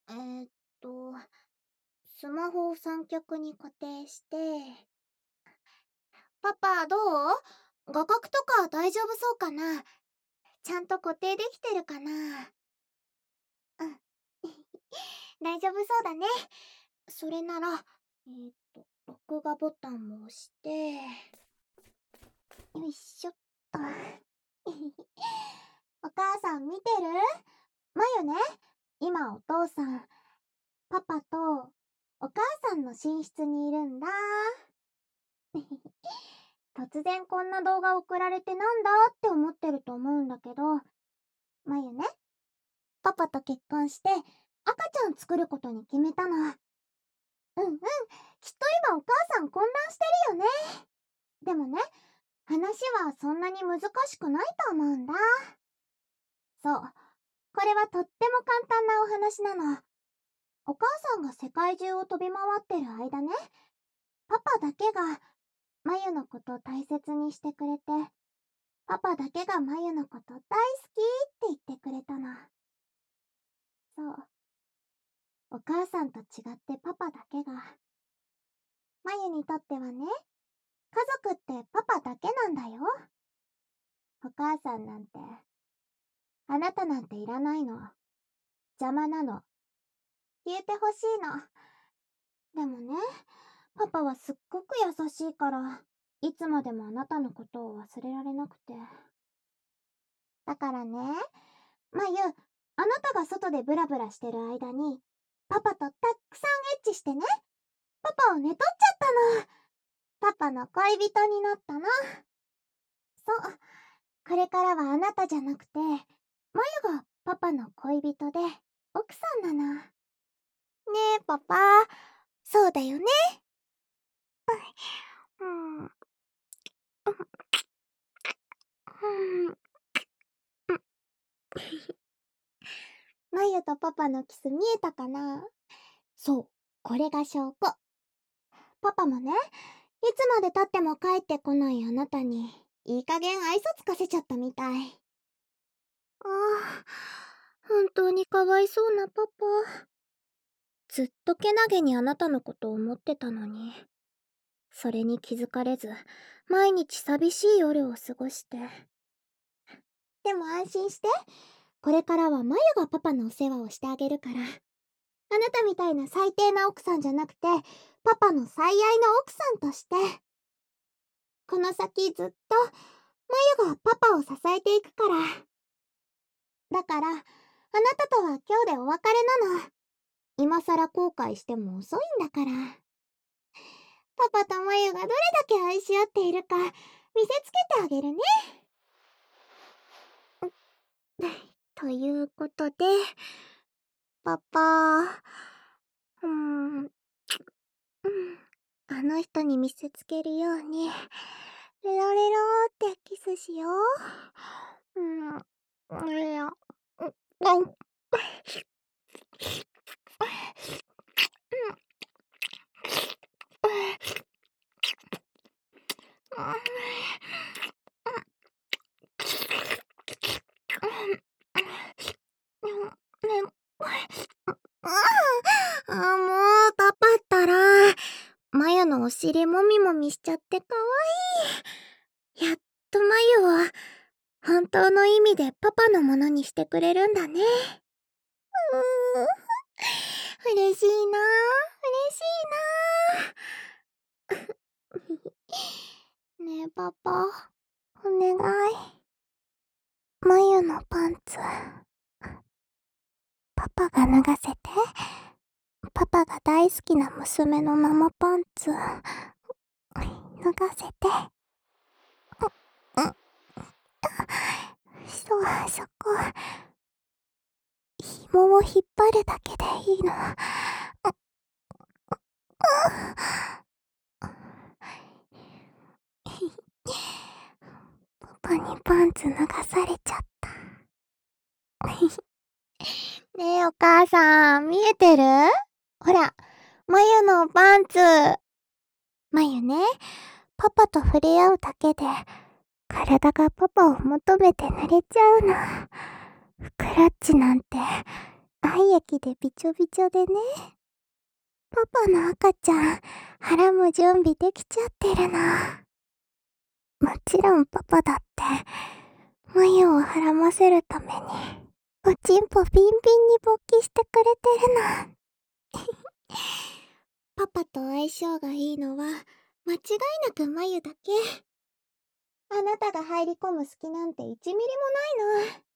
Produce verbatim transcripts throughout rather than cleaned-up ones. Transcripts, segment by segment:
えーっと、スマホを三脚に固定して。パパ、どう？画角とか大丈夫そうかな？ちゃんと固定できてるかな？うん。大丈夫そうだね。それなら、えーっと、録画ボタンも押して、よいしょっと。お母さん見てる？まゆね、今お父さん、パパとお母さんの寝室にいるんだ。突然こんな動画送られてなんだって思ってると思うんだけど、まゆね、パパと結婚して赤ちゃん作ることに決めたの。うんうん、きっと今お母さん混乱してるよね。でもね、話はそんなに難しくないと思うんだ。そう、これはとっても簡単なお話なの。お母さんが世界中を飛び回ってる間ね、パパだけがまゆのことを大切にしてくれて、パパだけがまゆのこと大好きって言ってくれたの。そう。お母さんと違ってパパだけが。まゆにとってはね、家族ってパパだけなんだよ。お母さんなんて、あなたなんていらないの。邪魔なの。消えてほしいの。でもね、パパはすっごく優しいから、いつまでもあなたのことを忘れられなくて。だからね、まゆ、あなたが外でブラブラしてる間に、パパとたっくさんエッチしてね、パパを寝取っちゃったの。パパの恋人になったの。そう、これからはあなたじゃなくて、まゆがパパの恋人で、奥さんなの。ねえ、パパ、そうだよね。うん。うん。うん。まゆとパパのキス見えたかな？そう、これが証拠。パパもね、いつまで経っても帰ってこないあなたに、いい加減愛想つかせちゃったみたい。ああ、本当にかわいそうなパパ。ずっとけなげにあなたのことを思ってたのに。それに気づかれず、毎日寂しい夜を過ごして。でも安心して。これからはまゆがパパのお世話をしてあげるから。あなたみたいな最低な奥さんじゃなくて、パパの最愛の奥さんとして。この先ずっと、まゆがパパを支えていくから。だから、あなたとは今日でお別れなの。今さら後悔しても遅いんだから。パパとまゆがどれだけ愛し合っているか見せつけてあげるね。ということで、パパ、うーん、うん、あの人に見せつけるように、レロレローってキスしよう。うん、いや、うん、うん。あ、もう、パパったら、まゆのお尻もみもみしちゃってかわいい。やっとまゆを、本当の意味でパパのものにしてくれるんだね。うーん、嬉しいな、嬉しいな。ねえパパ、お願い。まゆのパンツ、パパが脱がせて。パパが大好きな娘の生パンツ、脱がせて。う、う、そう、そこ。紐を引っ張るだけでいいの。パパにパンツ脱がされちゃった。ねえお母さん、見えてる？ほら、まゆのパンツ。まゆね、パパと触れ合うだけで、体がパパを求めて濡れちゃうの。クラッチなんて、愛体液でびちょびちょでね。パパの赤ちゃん、腹も準備できちゃってるの。もちろんパパだって、眉をはらませるために、おちんぽビンビンに勃起してくれてるの。パパと相性がいいのは、間違いなく眉だけ。あなたが入り込む隙なんていちミリもないの。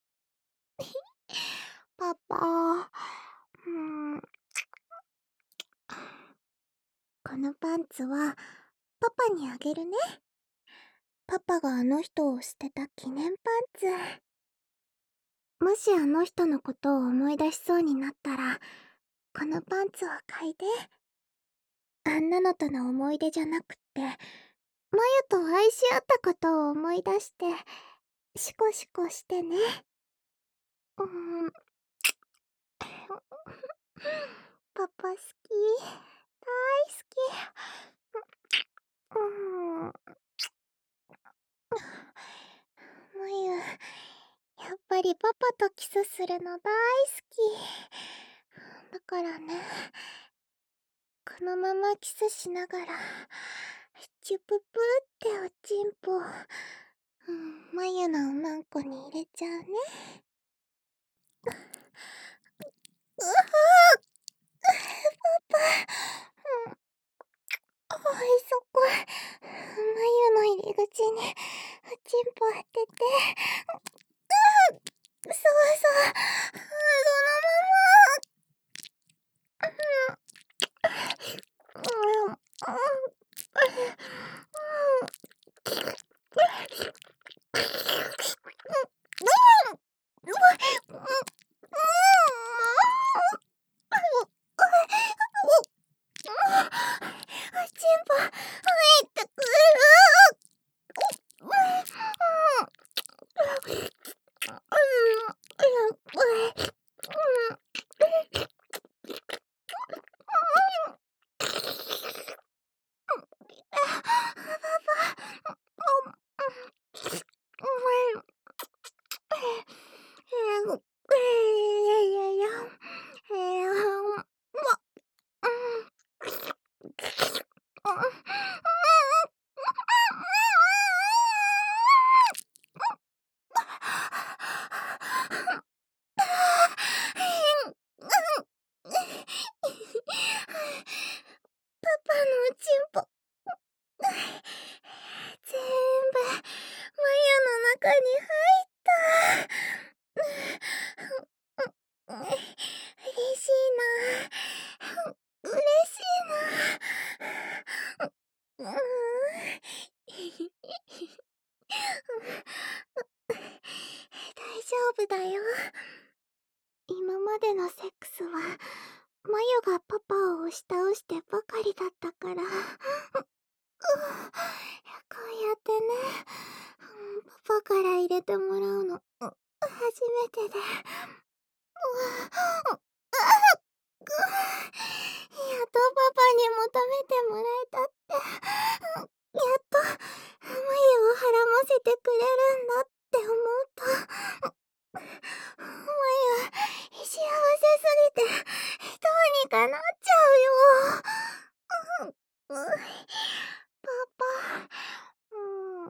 パパ、うーん。このパンツは、パパにあげるね。パパがあの人を捨てた記念パンツ。もしあの人のことを思い出しそうになったら、このパンツを嗅いで。あんなのとの思い出じゃなくって、マユと愛し合ったことを思い出して、シコシコしてね。うーん。パパ好き。大好き。うーん。マユ、やっぱりパパとキスするの大好き。だからね、このままキスしながら、チュププっておちんぽ、うん、マユのおまんこに入れちゃうね。うはぁ、パパ、うん、おいそこ、マユの入り口におちんぽ当てて、うぅ、そうそう、そのまま、うん、うん、うん、パパのおちんぽ、全部、マヤの中に入った。嬉しいな。嬉しいな。うん。大丈夫だよ。今までのセックスは、マユがパパを押し倒してばかりだったから。こうやってね、パパから入れてもらうの、初めてで。やっとパパに求めてもらえたって。やっと、マユをはらませてくれるんだって思うと、マユ、幸せすぎて、どうにかなっちゃうよ。パパ、うん。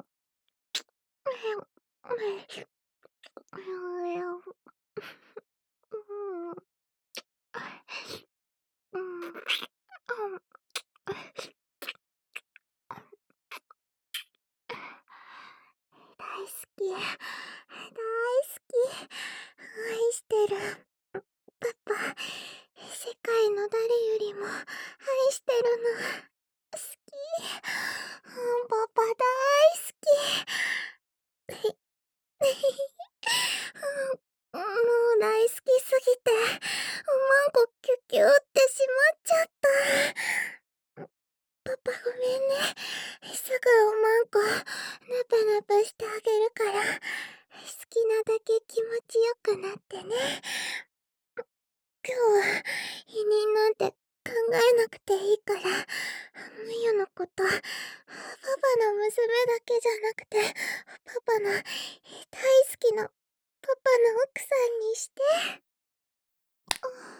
大好き、大好き、愛してる。パパ、世界の誰よりも愛してるの。好き。パパ大好き。もう大好きすぎて、おまんこキュキュってしまっちゃった。パパごめんね。すぐおまんこ、ぬぷぬぷしてあげるから、好きなだけ気持ちよくなってね。今日は、否認なんて考えなくていいから、むゆのこと、パパの娘だけじゃなくて、パパの大好きなパパの奥さんにして。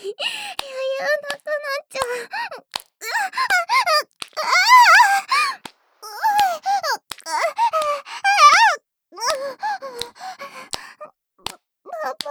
なくなっちゃう。パパ。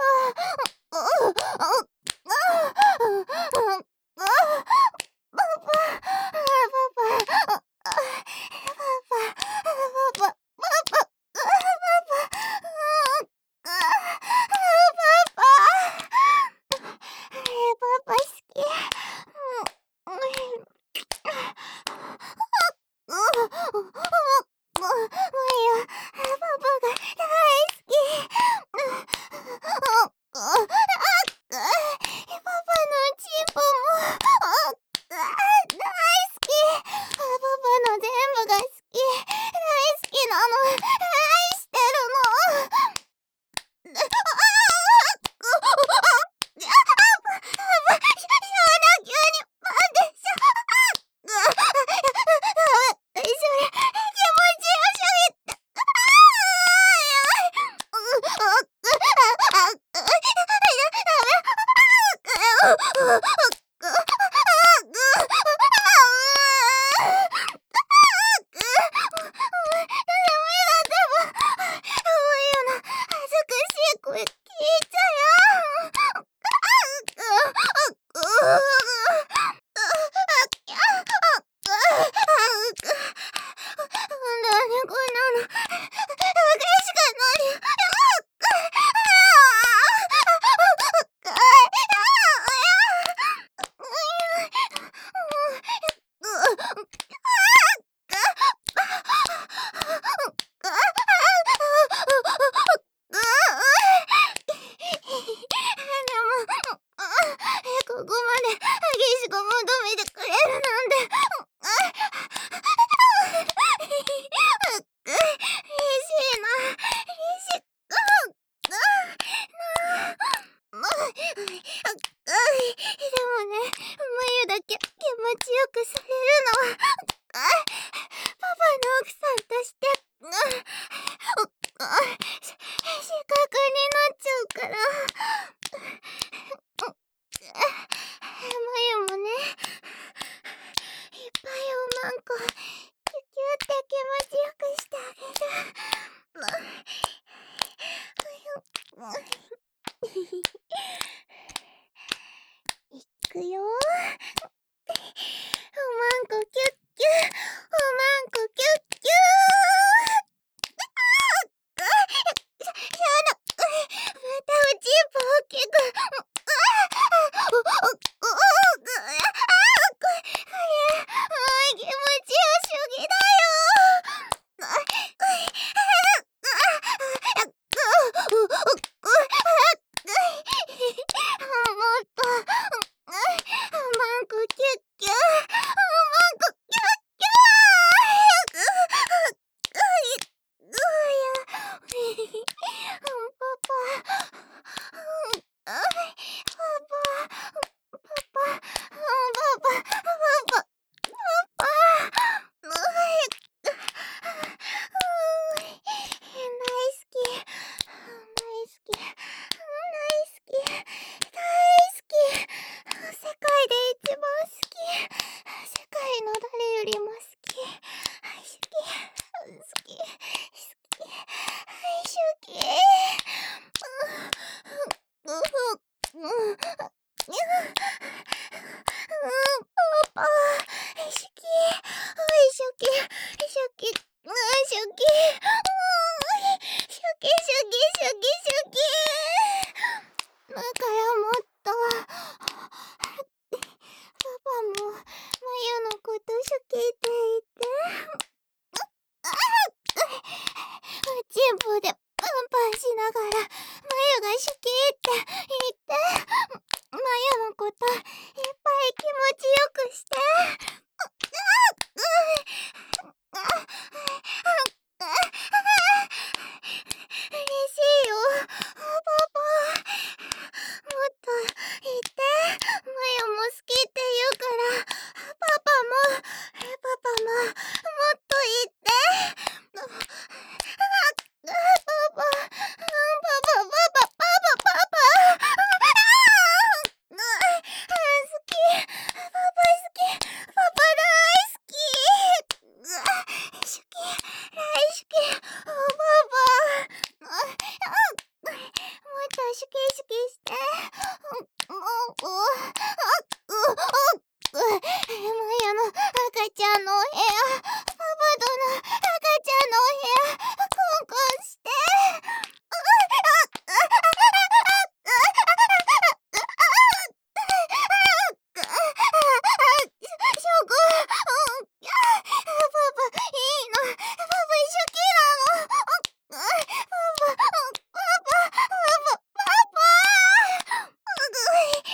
マユのこと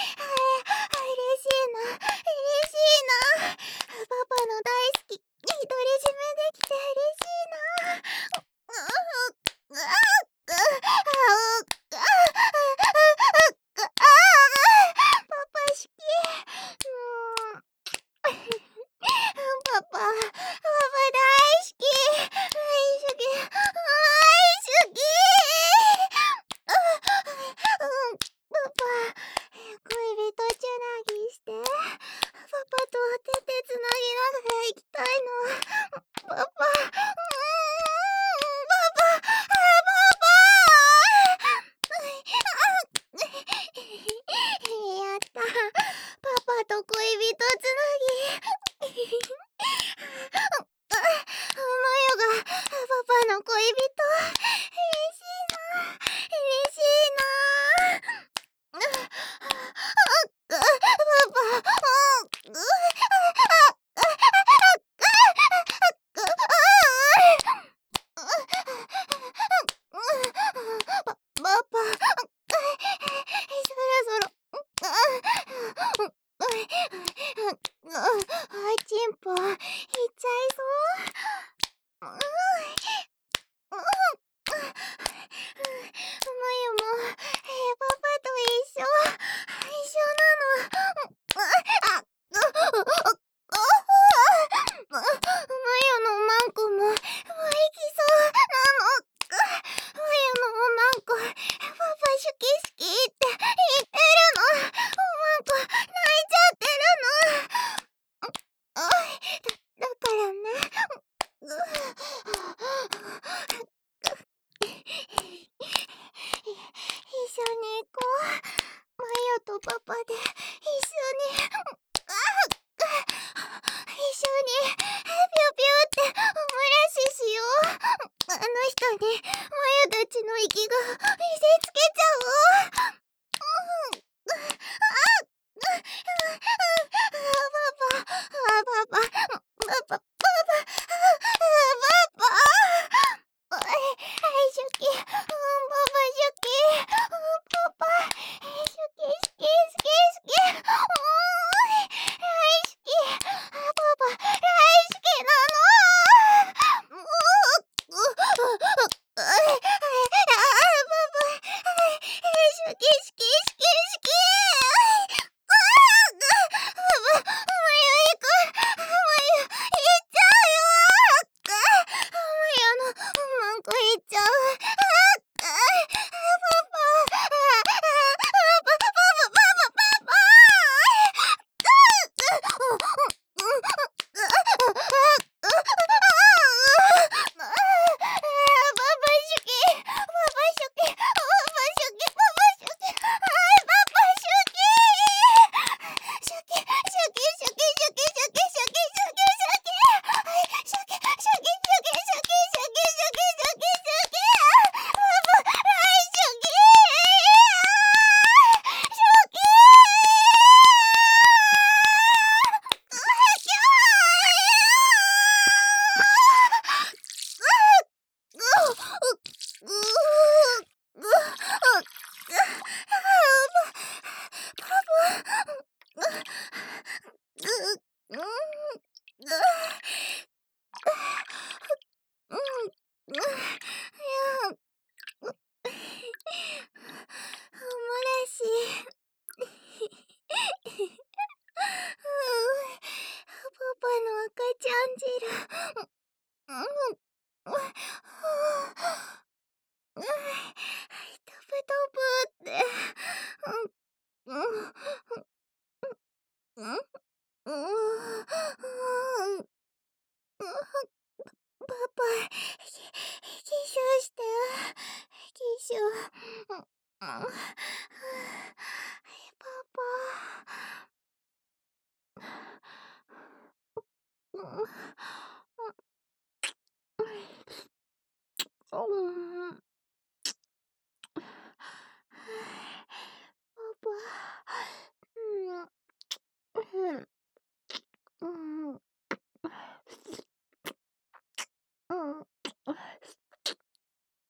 嬉しいな、嬉しいな。パパの大好き、独り占めできて嬉しいな。ううううううパパ好き。もうパパ、パパ大好き。大好き。大好き。うん、パパ、恋人ちゅなぎして。パパと手手つなぎながら行きたいの。パパ、うーん、パパ、パパやった。パパと恋人つなぎ。マヨがパパの恋人。嬉しいな。嬉しいな。パパ、パパ、そろそろ、チンポ、いっちゃいそう。マヨも、パパと一緒、一緒なの。マヨのマンコも、もう行きそうなの。マヨのおまんこ、パパ好き好きって言ってるの。おまんこ、泣いちゃってるの。だ、だからね。一緒に行こう。マヨとパパで一緒に。一緒にピュピュってオムラシしよう。あの人にマヨたちの息が見せつけちゃおう。パパ、パパ、パパ、パパ、パパ、大好き、パパ好き、パパ、好き好き好き好き、大好き、パパ大好きなの。パパ、好き好き好き好き。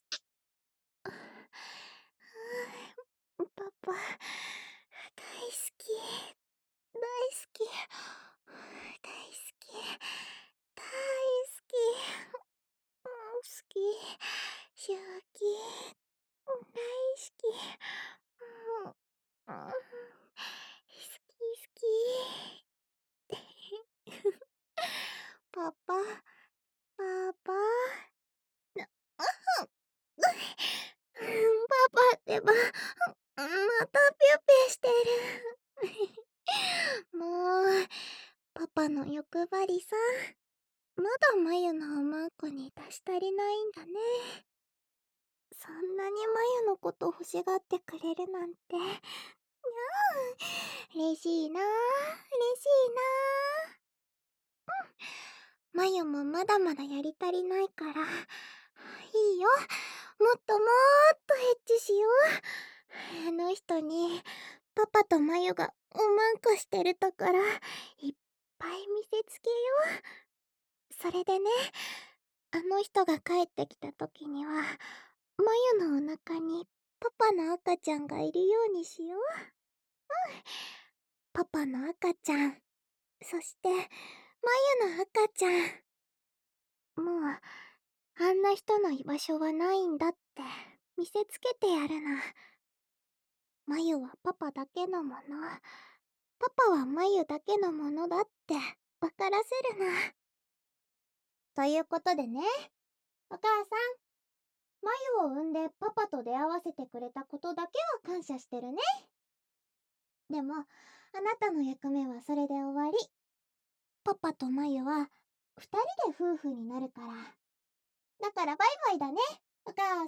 パパ大好き、大好き、大好き、大好き、うん、好き、正気、大好き、うん、うん、好き好き。パパ、パパ、な、うん、パパってば、またぴょぴょしてる。もう、パパの欲張りさ。まだ眉のおまんこに出し足りないんだね。そんなに眉のこと欲しがってくれるなんて。にゃー、嬉しいなー、嬉しいなー。うん。眉もまだまだやり足りないから。いいよ。もっともーっとエッチしよう。あの人に、パパと眉がおまんこしてるところ、いっぱい見せつけよう。それでね、あの人が帰ってきた時には、眉のお腹にパパの赤ちゃんがいるようにしよう。うん。パパの赤ちゃん、そして眉の赤ちゃん。もう、あんな人の居場所はないんだって見せつけてやるな。眉はパパだけのもの。パパは眉だけのものだって分からせるな。ということでね、お母さん、眉を産んでパパと出会わせてくれたことだけは感謝してるね。でも、あなたの役目はそれで終わり。パパと眉は二人で夫婦になるから。だからバイバイだね、お母さん。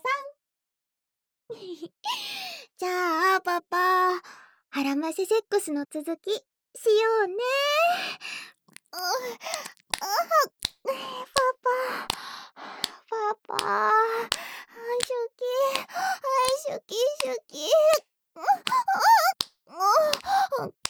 じゃあ、パパ、腹ませセックスの続き、しようね。う、あ、パパ、パパ、あ、シュキ、あ、シュキシュキ。